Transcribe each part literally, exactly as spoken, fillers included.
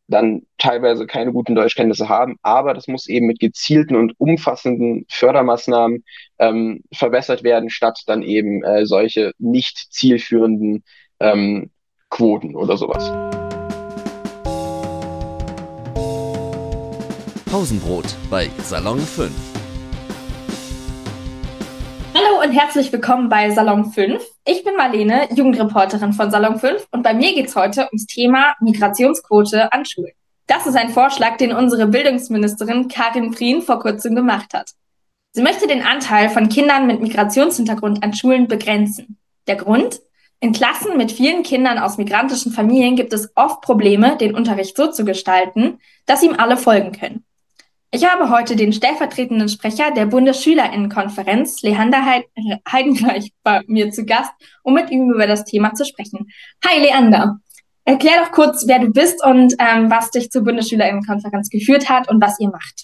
dann teilweise keine guten Deutschkenntnisse haben, aber das muss eben mit gezielten und umfassenden Fördermaßnahmen ähm, verbessert werden, statt dann eben äh, solche nicht zielführenden ähm, Quoten oder sowas. Pausenbrot bei Salon fünf. Hallo und herzlich willkommen bei Salon fünf. Ich bin Marlene, Jugendreporterin von Salon fünf und bei mir geht es heute ums Thema Migrationsquote an Schulen. Das ist ein Vorschlag, den unsere Bildungsministerin Karin Prien vor kurzem gemacht hat. Sie möchte den Anteil von Kindern mit Migrationshintergrund an Schulen begrenzen. Der Grund? In Klassen mit vielen Kindern aus migrantischen Familien gibt es oft Probleme, den Unterricht so zu gestalten, dass ihm alle folgen können. Ich habe heute den stellvertretenden Sprecher der Bundesschülerinnenkonferenz, Leander Heidenreich, bei mir zu Gast, um mit ihm über das Thema zu sprechen. Hi Leander, erklär doch kurz, wer du bist und ähm, was dich zur Bundesschülerinnenkonferenz geführt hat und was ihr macht.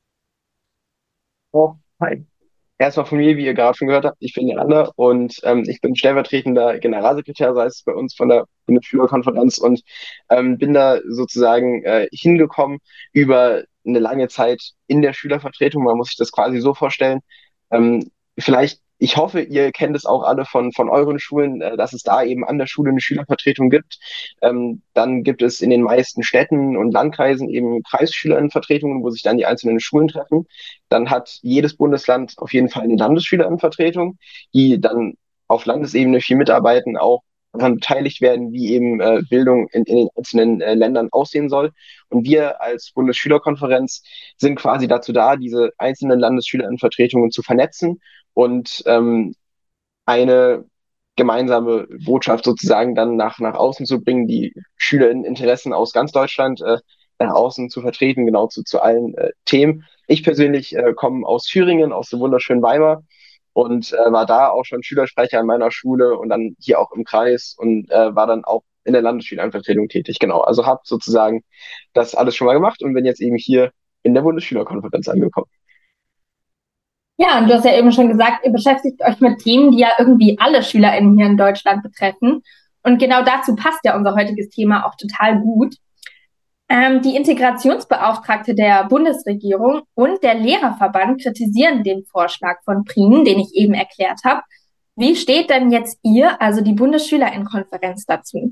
Oh, hi. Erstmal von mir, wie ihr gerade schon gehört habt, ich bin Leander und ähm, ich bin stellvertretender Generalsekretär, sei es bei uns von der Bundesschülerkonferenz und ähm, bin da sozusagen äh, hingekommen über eine lange Zeit in der Schülervertretung. Man muss sich das quasi so vorstellen. Ähm, vielleicht, ich hoffe, ihr kennt es auch alle von, von euren Schulen, äh, dass es da eben an der Schule eine Schülervertretung gibt. Ähm, dann gibt es in den meisten Städten und Landkreisen eben Kreisschülerinnenvertretungen, wo sich dann die einzelnen Schulen treffen. Dann hat jedes Bundesland auf jeden Fall eine Landesschülerinnenvertretung, die dann auf Landesebene viel mitarbeiten, auch daran beteiligt werden, wie eben äh, Bildung in, in den einzelnen äh, Ländern aussehen soll. Und wir als Bundesschülerkonferenz sind quasi dazu da, diese einzelnen Landesschülerinnenvertretungen zu vernetzen und ähm, eine gemeinsame Botschaft sozusagen dann nach, nach außen zu bringen, die Schülerinteressen aus ganz Deutschland äh, nach außen zu vertreten, genau zu, zu allen äh, Themen. Ich persönlich äh, komme aus Thüringen, aus dem wunderschönen Weimar und äh, war da auch schon Schülersprecher an meiner Schule und dann hier auch im Kreis und äh, war dann auch in der Landesschülervertretung tätig. Genau, also habe sozusagen das alles schon mal gemacht und bin jetzt eben hier in der Bundesschülerkonferenz angekommen. Ja, und du hast ja eben schon gesagt, ihr beschäftigt euch mit Themen, die ja irgendwie alle SchülerInnen hier in Deutschland betreffen. Und genau dazu passt ja unser heutiges Thema auch total gut. Ähm, die Integrationsbeauftragte der Bundesregierung und der Lehrerverband kritisieren den Vorschlag von Prien, den ich eben erklärt habe. Wie steht denn jetzt ihr, also die Bundesschülerinnenkonferenz, dazu?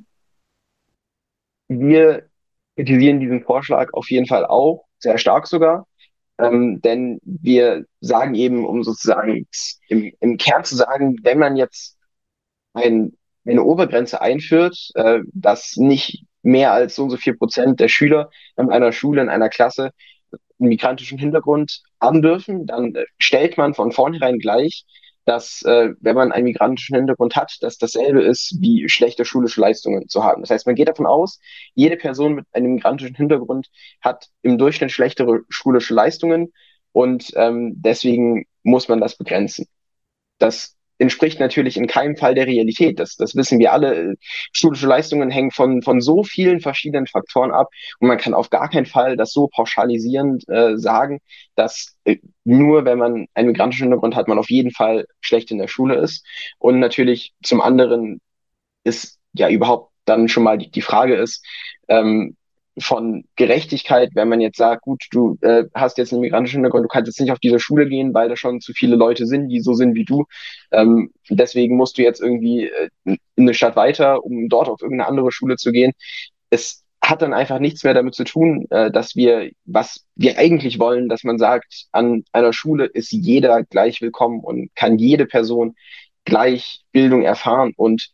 Wir kritisieren diesen Vorschlag auf jeden Fall auch, sehr stark sogar. Ähm, denn wir sagen eben, um sozusagen im, im Kern zu sagen, wenn man jetzt ein, eine Obergrenze einführt, äh, dass nicht mehr als so und so viel Prozent der Schüler in einer Schule, in einer Klasse einen migrantischen Hintergrund haben dürfen, dann äh, stellt man von vornherein gleich, dass, äh, wenn man einen migrantischen Hintergrund hat, dass dasselbe ist, wie schlechte schulische Leistungen zu haben. Das heißt, man geht davon aus, jede Person mit einem migrantischen Hintergrund hat im Durchschnitt schlechtere schulische Leistungen und ähm, deswegen muss man das begrenzen. Das entspricht natürlich in keinem Fall der Realität. Das, das wissen wir alle. Schulische Leistungen hängen von, von so vielen verschiedenen Faktoren ab und man kann auf gar keinen Fall das so pauschalisierend äh, sagen, dass äh, nur wenn man einen migrantischen Hintergrund hat, man auf jeden Fall schlecht in der Schule ist. Und natürlich zum anderen ist ja überhaupt dann schon mal die, die Frage ist, ähm, von Gerechtigkeit, wenn man jetzt sagt, gut, du äh, hast jetzt einen migrantischen Hintergrund, du kannst jetzt nicht auf diese Schule gehen, weil da schon zu viele Leute sind, die so sind wie du. Ähm, deswegen musst du jetzt irgendwie äh, in eine Stadt weiter, um dort auf irgendeine andere Schule zu gehen. Es hat dann einfach nichts mehr damit zu tun, äh, dass wir, was wir eigentlich wollen, dass man sagt, an einer Schule ist jeder gleich willkommen und kann jede Person gleich Bildung erfahren. Und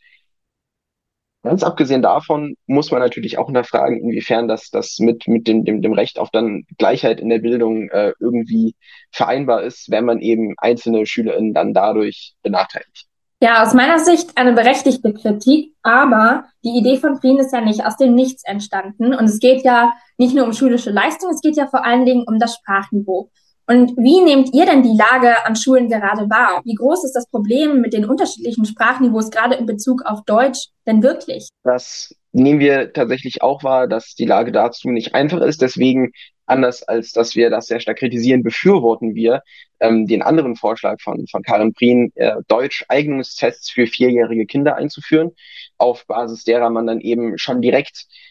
ganz abgesehen davon muss man natürlich auch hinterfragen, inwiefern das, das mit, mit dem, dem, dem Recht auf dann Gleichheit in der Bildung äh, irgendwie vereinbar ist, wenn man eben einzelne SchülerInnen dann dadurch benachteiligt. Ja, aus meiner Sicht eine berechtigte Kritik, aber die Idee von Prien ist ja nicht aus dem Nichts entstanden. Und es geht ja nicht nur um schulische Leistung, es geht ja vor allen Dingen um das Sprachniveau. Und wie nehmt ihr denn die Lage an Schulen gerade wahr? Wie groß ist das Problem mit den unterschiedlichen Sprachniveaus, gerade in Bezug auf Deutsch, denn wirklich? Das nehmen wir tatsächlich auch wahr, dass die Lage dazu nicht einfach ist. Deswegen, anders als dass wir das sehr stark kritisieren, befürworten wir ähm, den anderen Vorschlag von, von Karin Prien, äh, Deutsch-Eignungstests für vierjährige Kinder einzuführen, auf Basis derer man dann eben schon direkt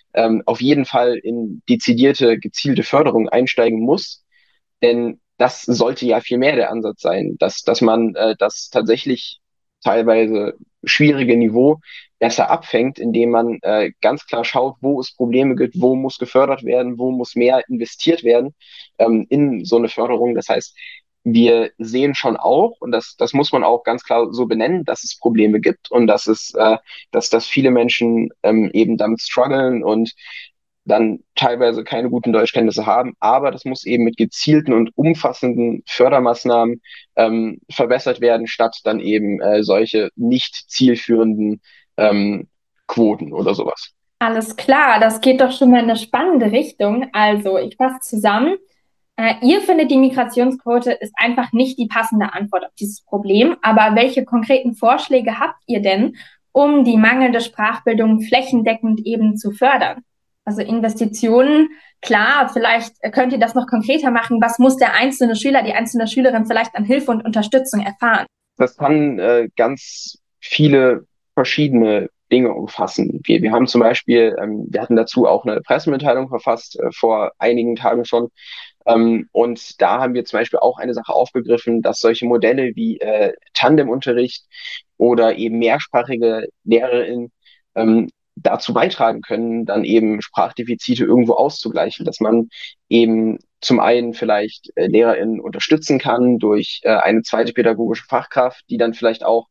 ähm, auf jeden Fall in dezidierte, gezielte Förderung einsteigen muss. Denn das sollte ja viel mehr der Ansatz sein, dass, dass man äh, das tatsächlich teilweise schwierige Niveau besser abfängt, indem man äh, ganz klar schaut, wo es Probleme gibt, wo muss gefördert werden, wo muss mehr investiert werden ähm, in so eine Förderung. Das heißt, wir sehen schon auch, und das, das muss man auch ganz klar so benennen, dass es Probleme gibt und dass es, äh, dass, dass viele Menschen ähm, eben damit strugglen und dann teilweise keine guten Deutschkenntnisse haben, aber das muss eben mit gezielten und umfassenden Fördermaßnahmen ähm, verbessert werden, statt dann eben äh, solche nicht zielführenden ähm, Quoten oder sowas. Alles klar, das geht doch schon mal in eine spannende Richtung. Also, ich fasse zusammen. Äh, ihr findet, die Migrationsquote ist einfach nicht die passende Antwort auf dieses Problem. Aber welche konkreten Vorschläge habt ihr denn, um die mangelnde Sprachbildung flächendeckend eben zu fördern? Also Investitionen, klar, vielleicht könnt ihr das noch konkreter machen. Was muss der einzelne Schüler, die einzelne Schülerin vielleicht an Hilfe und Unterstützung erfahren? Das kann äh, ganz viele verschiedene Dinge umfassen. Wir, wir haben zum Beispiel, ähm, wir hatten dazu auch eine Pressemitteilung verfasst, äh, vor einigen Tagen schon. Ähm, und da haben wir zum Beispiel auch eine Sache aufgegriffen, dass solche Modelle wie äh, Tandemunterricht oder eben mehrsprachige LehrerInnen ähm, dazu beitragen können, dann eben Sprachdefizite irgendwo auszugleichen, dass man eben zum einen vielleicht äh, LehrerInnen unterstützen kann durch äh, eine zweite pädagogische Fachkraft, die dann vielleicht auch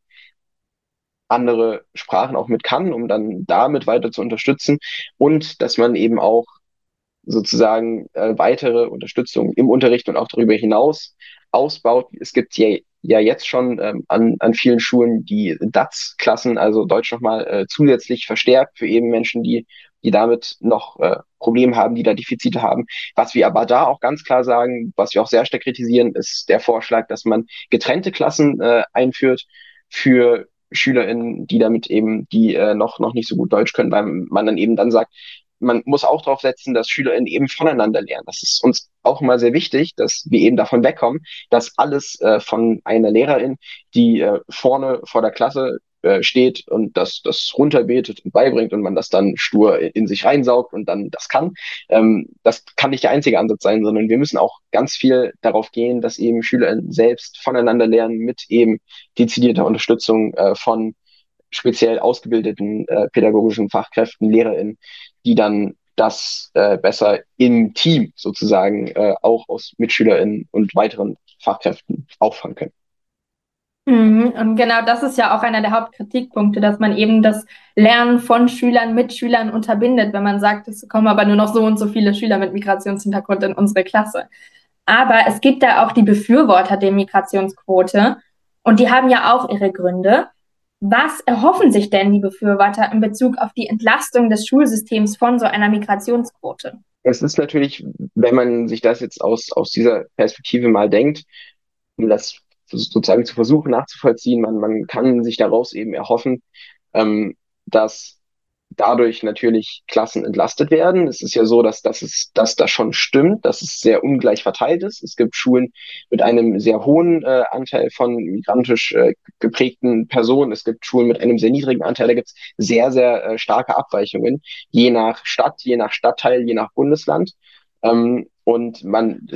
andere Sprachen auch mit kann, um dann damit weiter zu unterstützen und dass man eben auch sozusagen äh, weitere Unterstützung im Unterricht und auch darüber hinaus ausbaut. Es gibt ja, ja jetzt schon ähm, an, an vielen Schulen die D A Z-Klassen, also Deutsch nochmal äh, zusätzlich verstärkt für eben Menschen, die, die damit noch äh, Probleme haben, die da Defizite haben. Was wir aber da auch ganz klar sagen, was wir auch sehr stark kritisieren, ist der Vorschlag, dass man getrennte Klassen äh, einführt für SchülerInnen, die damit eben, die äh, noch, noch nicht so gut Deutsch können, weil man dann eben dann sagt, man muss auch darauf setzen, dass SchülerInnen eben voneinander lernen. Das ist uns auch immer sehr wichtig, dass wir eben davon wegkommen, dass alles äh, von einer Lehrerin, die äh, vorne vor der Klasse äh, steht und das, das runterbetet und beibringt und man das dann stur in sich reinsaugt und dann das kann. Ähm, das kann nicht der einzige Ansatz sein, sondern wir müssen auch ganz viel darauf gehen, dass eben SchülerInnen selbst voneinander lernen mit eben dezidierter Unterstützung äh, von speziell ausgebildeten äh, pädagogischen Fachkräften, LehrerInnen, die dann das äh, besser im Team sozusagen äh, auch aus MitschülerInnen und weiteren Fachkräften auffangen können. Mhm. Und genau das ist ja auch einer der Hauptkritikpunkte, dass man eben das Lernen von Schülern mit Schülern unterbindet, wenn man sagt, es kommen aber nur noch so und so viele Schüler mit Migrationshintergrund in unsere Klasse. Aber es gibt da auch die Befürworter der Migrationsquote und die haben ja auch ihre Gründe. Was erhoffen sich denn die Befürworter in Bezug auf die Entlastung des Schulsystems von so einer Migrationsquote? Es ist natürlich, wenn man sich das jetzt aus, aus dieser Perspektive mal denkt, um das sozusagen zu versuchen nachzuvollziehen, man, man kann sich daraus eben erhoffen, ähm, dass dadurch natürlich Klassen entlastet werden. Es ist ja so, dass, dass, es, dass das schon stimmt, dass es sehr ungleich verteilt ist. Es gibt Schulen mit einem sehr hohen äh, Anteil von migrantisch äh, geprägten Personen. Es gibt Schulen mit einem sehr niedrigen Anteil. Da gibt es sehr, sehr äh, starke Abweichungen, je nach Stadt, je nach Stadtteil, je nach Bundesland. Ähm, und man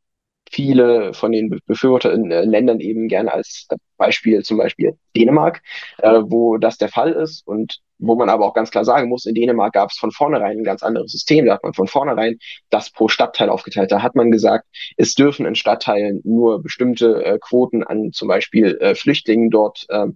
viele von den Befürworter in äh, Ländern eben gerne als Beispiel, zum Beispiel Dänemark, äh, wo das der Fall ist und wo man aber auch ganz klar sagen muss, in Dänemark gab es von vornherein ein ganz anderes System. Da hat man von vornherein das pro Stadtteil aufgeteilt. Da hat man gesagt, es dürfen in Stadtteilen nur bestimmte äh, Quoten an zum Beispiel äh, Flüchtlingen dort äh,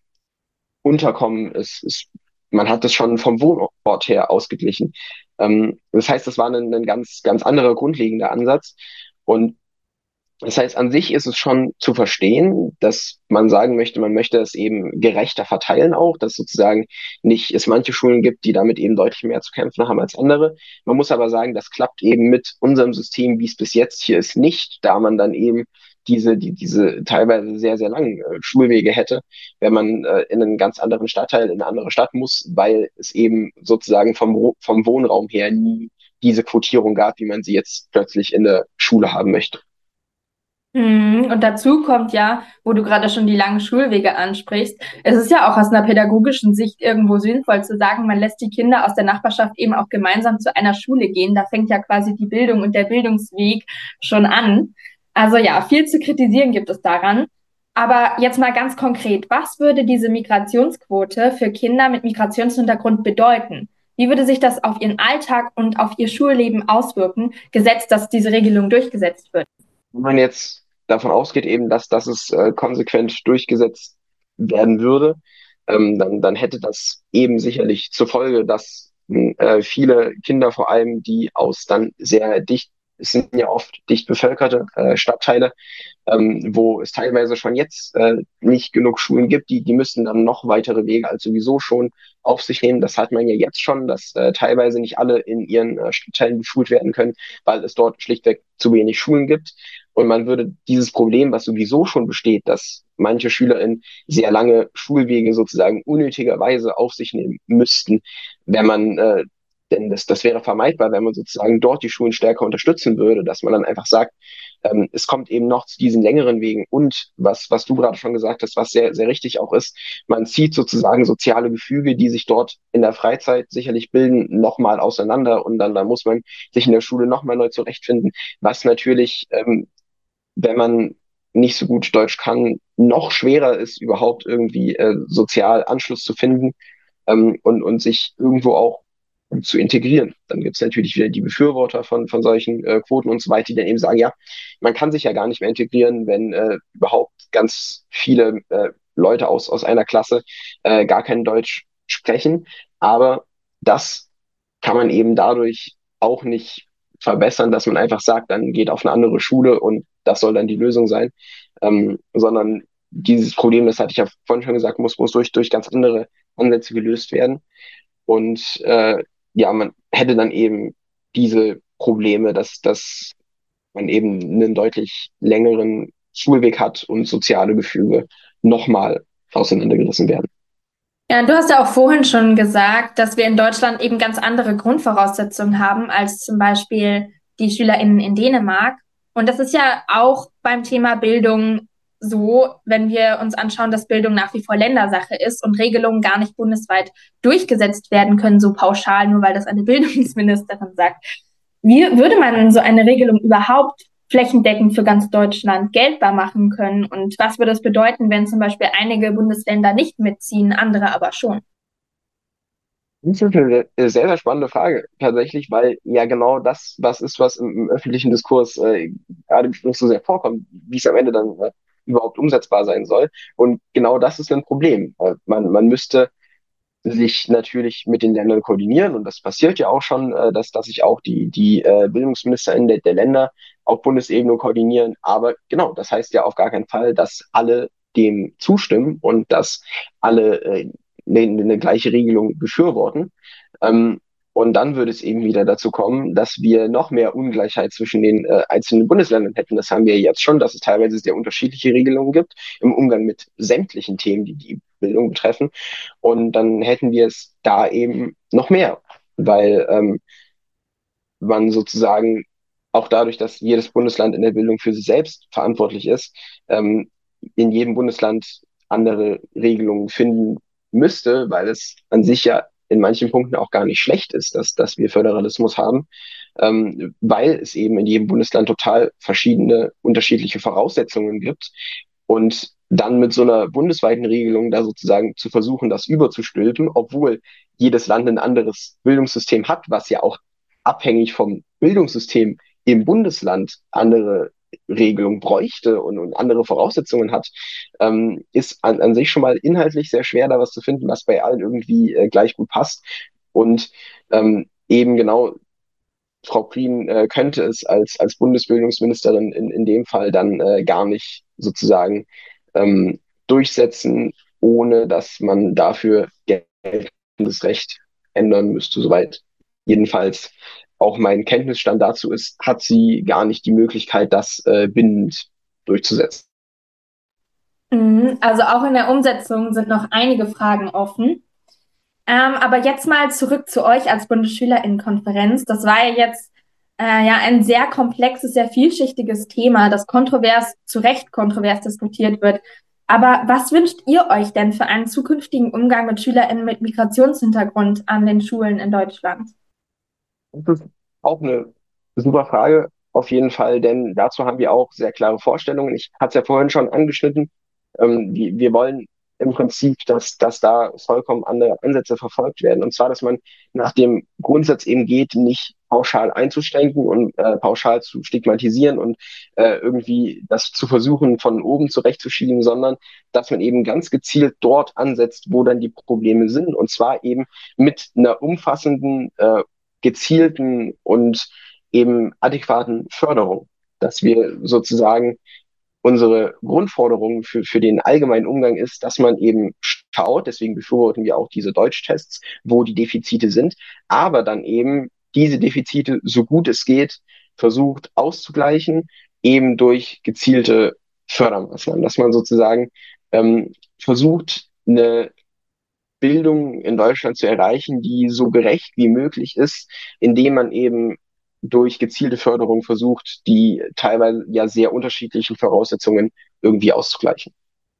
unterkommen. Es, es, man hat das schon vom Wohnort her ausgeglichen. Ähm, das heißt, das war ein, ein ganz, ganz anderer grundlegender Ansatz. Und das heißt, an sich ist es schon zu verstehen, dass man sagen möchte, man möchte es eben gerechter verteilen auch, dass sozusagen nicht es manche Schulen gibt, die damit eben deutlich mehr zu kämpfen haben als andere. Man muss aber sagen, das klappt eben mit unserem System, wie es bis jetzt hier ist, nicht, da man dann eben diese, die, diese teilweise sehr, sehr langen äh, Schulwege hätte, wenn man äh, in einen ganz anderen Stadtteil, in eine andere Stadt muss, weil es eben sozusagen vom, vom Wohnraum her nie diese Quotierung gab, wie man sie jetzt plötzlich in der Schule haben möchte. Mhm. Und dazu kommt ja, wo du gerade schon die langen Schulwege ansprichst, es ist ja auch aus einer pädagogischen Sicht irgendwo sinnvoll zu sagen, man lässt die Kinder aus der Nachbarschaft eben auch gemeinsam zu einer Schule gehen. Da fängt ja quasi die Bildung und der Bildungsweg schon an. Also ja, viel zu kritisieren gibt es daran. Aber jetzt mal ganz konkret, was würde diese Migrationsquote für Kinder mit Migrationshintergrund bedeuten? Wie würde sich das auf ihren Alltag und auf ihr Schulleben auswirken, gesetzt, dass diese Regelung durchgesetzt wird? Wenn man jetzt davon ausgeht, eben, dass, dass es äh, konsequent durchgesetzt werden würde, ähm, dann, dann hätte das eben sicherlich zur Folge, dass äh, viele Kinder, vor allem die aus dann sehr dicht, es sind ja oft dicht bevölkerte äh, Stadtteile, ähm, wo es teilweise schon jetzt äh, nicht genug Schulen gibt, die, die müssen dann noch weitere Wege als sowieso schon auf sich nehmen. Das hat man ja jetzt schon, dass äh, teilweise nicht alle in ihren äh, Stadtteilen beschult werden können, weil es dort schlichtweg zu wenig Schulen gibt. Und man würde dieses Problem, was sowieso schon besteht, dass manche SchülerInnen sehr lange Schulwege sozusagen unnötigerweise auf sich nehmen müssten, wenn man äh, denn das, das wäre vermeidbar, wenn man sozusagen dort die Schulen stärker unterstützen würde, dass man dann einfach sagt, ähm, es kommt eben noch zu diesen längeren Wegen und was, was du gerade schon gesagt hast, was sehr, sehr richtig auch ist, man zieht sozusagen soziale Gefüge, die sich dort in der Freizeit sicherlich bilden, nochmal auseinander und dann, dann muss man sich in der Schule nochmal neu zurechtfinden, was natürlich, ähm, wenn man nicht so gut Deutsch kann, noch schwerer ist, überhaupt irgendwie äh, sozial Anschluss zu finden ähm, und, und sich irgendwo auch zu integrieren. Dann gibt es natürlich wieder die Befürworter von, von solchen äh, Quoten und so weiter, die dann eben sagen, ja, man kann sich ja gar nicht mehr integrieren, wenn äh, überhaupt ganz viele äh, Leute aus, aus einer Klasse äh, gar kein Deutsch sprechen. Aber das kann man eben dadurch auch nicht verbessern, dass man einfach sagt, dann geht auf eine andere Schule und das soll dann die Lösung sein, ähm, sondern dieses Problem, das hatte ich ja vorhin schon gesagt, muss, muss durch, durch ganz andere Ansätze gelöst werden. Und äh, ja, man hätte dann eben diese Probleme, dass, dass man eben einen deutlich längeren Schulweg hat und soziale Gefüge nochmal auseinandergerissen werden. Ja, du hast ja auch vorhin schon gesagt, dass wir in Deutschland eben ganz andere Grundvoraussetzungen haben als zum Beispiel die SchülerInnen in Dänemark. Und das ist ja auch beim Thema Bildung so, wenn wir uns anschauen, dass Bildung nach wie vor Ländersache ist und Regelungen gar nicht bundesweit durchgesetzt werden können, so pauschal, nur weil das eine Bildungsministerin sagt. Wie würde man so eine Regelung überhaupt flächendeckend für ganz Deutschland geltbar machen können? Und was würde es bedeuten, wenn zum Beispiel einige Bundesländer nicht mitziehen, andere aber schon? Das ist eine sehr, sehr spannende Frage, tatsächlich, weil ja genau das, was ist, was im, im öffentlichen Diskurs äh, gerade nicht so sehr vorkommt, wie es am Ende dann äh, überhaupt umsetzbar sein soll. Und genau das ist ein Problem. Äh, man, man müsste sich natürlich mit den Ländern koordinieren und das passiert ja auch schon, äh, dass, dass sich auch die, die äh, Bildungsministerinnen der, der Länder auf Bundesebene koordinieren. Aber genau, das heißt ja auf gar keinen Fall, dass alle dem zustimmen und dass alle äh, eine, eine gleiche Regelung befürworten. Ähm, und dann würde es eben wieder dazu kommen, dass wir noch mehr Ungleichheit zwischen den äh, einzelnen Bundesländern hätten. Das haben wir jetzt schon, dass es teilweise sehr unterschiedliche Regelungen gibt im Umgang mit sämtlichen Themen, die die Bildung betreffen. Und dann hätten wir es da eben noch mehr, weil ähm, man sozusagen auch dadurch, dass jedes Bundesland in der Bildung für sich selbst verantwortlich ist, ähm, in jedem Bundesland andere Regelungen finden müsste, weil es an sich ja in manchen Punkten auch gar nicht schlecht ist, dass, dass wir Föderalismus haben, ähm, weil es eben in jedem Bundesland total verschiedene, unterschiedliche Voraussetzungen gibt. Und dann mit so einer bundesweiten Regelung da sozusagen zu versuchen, das überzustülpen, obwohl jedes Land ein anderes Bildungssystem hat, was ja auch abhängig vom Bildungssystem im Bundesland andere Regelung bräuchte und, und andere Voraussetzungen hat, ähm, ist an, an sich schon mal inhaltlich sehr schwer, da was zu finden, was bei allen irgendwie äh, gleich gut passt. Und ähm, eben genau Frau Prien äh, könnte es als, als Bundesbildungsministerin in, in dem Fall dann äh, gar nicht sozusagen ähm, durchsetzen, ohne dass man dafür geltendes Recht ändern müsste, soweit jedenfalls auch mein Kenntnisstand dazu ist, hat sie gar nicht die Möglichkeit, das äh, bindend durchzusetzen. Mhm. Also auch in der Umsetzung sind noch einige Fragen offen. Ähm, aber jetzt mal zurück zu euch als Bundesschülerinnenkonferenz. Das war ja jetzt äh, ja ein sehr komplexes, sehr vielschichtiges Thema, das kontrovers, zu Recht kontrovers diskutiert wird. Aber was wünscht ihr euch denn für einen zukünftigen Umgang mit SchülerInnen mit Migrationshintergrund an den Schulen in Deutschland? Das ist auch eine super Frage, auf jeden Fall, denn dazu haben wir auch sehr klare Vorstellungen. Ich hatte es ja vorhin schon angeschnitten. Ähm, wir, wir wollen im Prinzip, dass, dass da vollkommen andere Ansätze verfolgt werden. Und zwar, dass man nach dem Grundsatz eben geht, nicht pauschal einzuschränken und äh, pauschal zu stigmatisieren und äh, irgendwie das zu versuchen, von oben zurechtzuschieben, sondern dass man eben ganz gezielt dort ansetzt, wo dann die Probleme sind. Und zwar eben mit einer umfassenden äh, gezielten und eben adäquaten Förderung, dass wir sozusagen unsere Grundforderung für, für den allgemeinen Umgang ist, dass man eben schaut, deswegen befürworten wir auch diese Deutschtests, wo die Defizite sind, aber dann eben diese Defizite, so gut es geht, versucht auszugleichen, eben durch gezielte Fördermaßnahmen, dass man sozusagen ähm, versucht, eine Bildung in Deutschland zu erreichen, die so gerecht wie möglich ist, indem man eben durch gezielte Förderung versucht, die teilweise ja sehr unterschiedlichen Voraussetzungen irgendwie auszugleichen.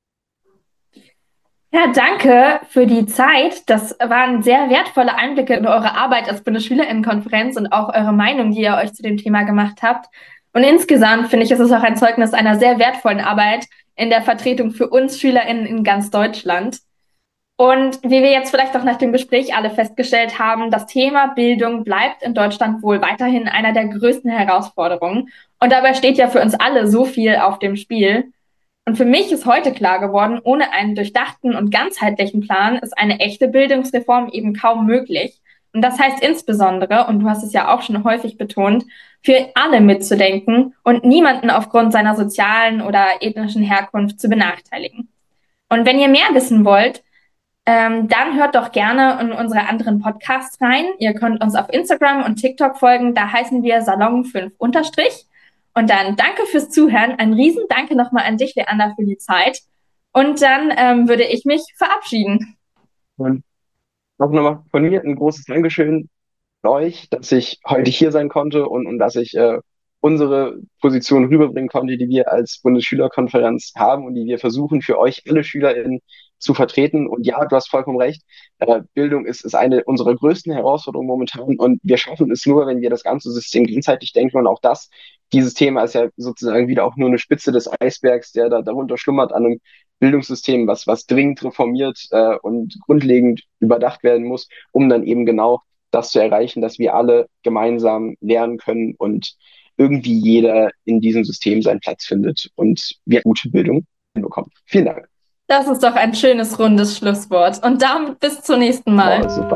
Ja, danke für die Zeit. Das waren sehr wertvolle Einblicke in eure Arbeit als BundesschülerInnenkonferenz und auch eure Meinung, die ihr euch zu dem Thema gemacht habt. Und insgesamt finde ich, es ist auch ein Zeugnis einer sehr wertvollen Arbeit in der Vertretung für uns SchülerInnen in ganz Deutschland. Und wie wir jetzt vielleicht auch nach dem Gespräch alle festgestellt haben, das Thema Bildung bleibt in Deutschland wohl weiterhin einer der größten Herausforderungen. Und dabei steht ja für uns alle so viel auf dem Spiel. Und für mich ist heute klar geworden, ohne einen durchdachten und ganzheitlichen Plan ist eine echte Bildungsreform eben kaum möglich. Und das heißt insbesondere, und du hast es ja auch schon häufig betont, für alle mitzudenken und niemanden aufgrund seiner sozialen oder ethnischen Herkunft zu benachteiligen. Und wenn ihr mehr wissen wollt, ähm, dann hört doch gerne in unsere anderen Podcasts rein. Ihr könnt uns auf Instagram und TikTok folgen, da heißen wir Salon fünf Unterstrich. Und dann danke fürs Zuhören. Ein riesen Danke nochmal an dich, Leander, für die Zeit. Und dann ähm, würde ich mich verabschieden. Und auch nochmal von mir ein großes Dankeschön euch, dass ich heute hier sein konnte und, und dass ich äh, unsere Position rüberbringen konnte, die wir als Bundesschülerkonferenz haben und die wir versuchen, für euch alle SchülerInnen zu vertreten. Und ja, du hast vollkommen recht. Äh, Bildung ist, ist eine unserer größten Herausforderungen momentan. Und wir schaffen es nur, wenn wir das ganze System ganzheitlich denken. Und auch das, dieses Thema ist ja sozusagen wieder auch nur eine Spitze des Eisbergs, der da darunter schlummert an einem Bildungssystem, was, was dringend reformiert äh, und grundlegend überdacht werden muss, um dann eben genau das zu erreichen, dass wir alle gemeinsam lernen können und irgendwie jeder in diesem System seinen Platz findet und wir gute Bildung hinbekommen. Vielen Dank. Das ist doch ein schönes, rundes Schlusswort. Und damit bis zum nächsten Mal. Wow, super.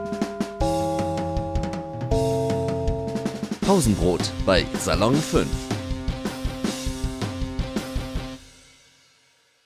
Pausenbrot bei Salon fünf.